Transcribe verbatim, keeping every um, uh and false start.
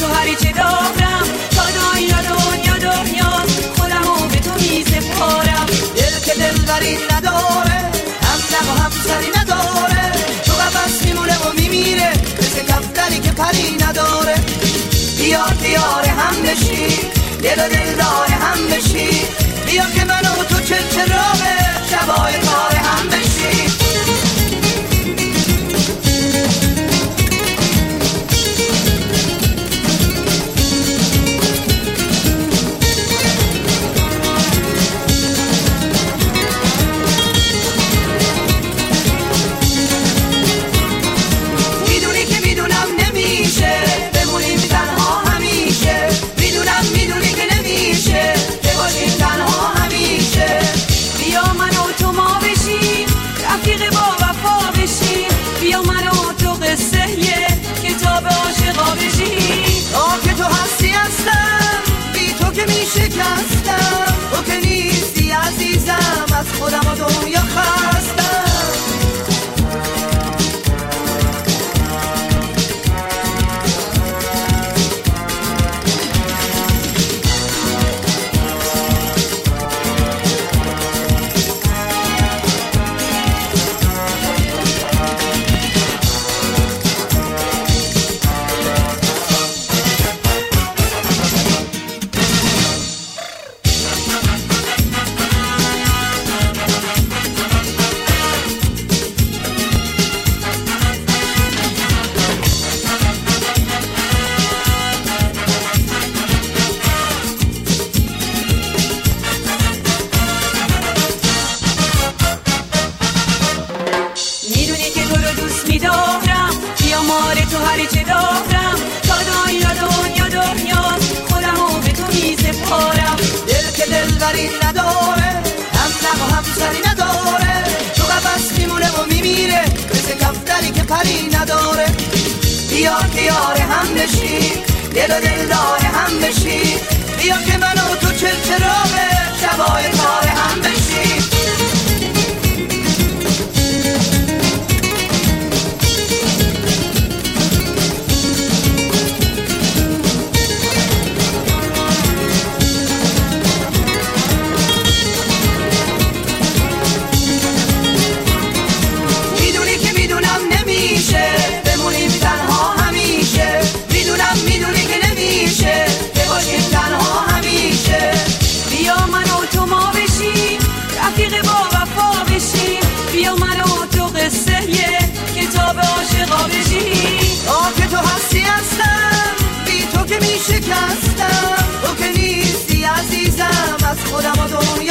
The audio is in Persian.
تو هرچه دارم تا دنیا دنیا دنیا خودمو به تو میسپارم. دل که دلبری نداره هم نم و هم سری نداره تو قفس میمونه و میمیره مثل کفتری که پری نداره. بیا دیار هم بشی دل و دل داره هم بشی بیا که من و تو چل چراغه شبای کار هم بشی. شکستم تو که نیستی عزیزم از خودم و دنیا خستم. هرچه دارم تا دنیا دنیا دنیا خودمو به تو میسپارم. دل که دلبری نداره هم نم و هم سری نداره تو قفس میمونه و میمیره مثل کفتری که پری نداره. بیا دیار هم بشی دل و دل داره هم بشی بیا که من و تو چل چراغه شبای کار هم بشی. شکستم تو که نیستی عزیزم از خودم و دنیا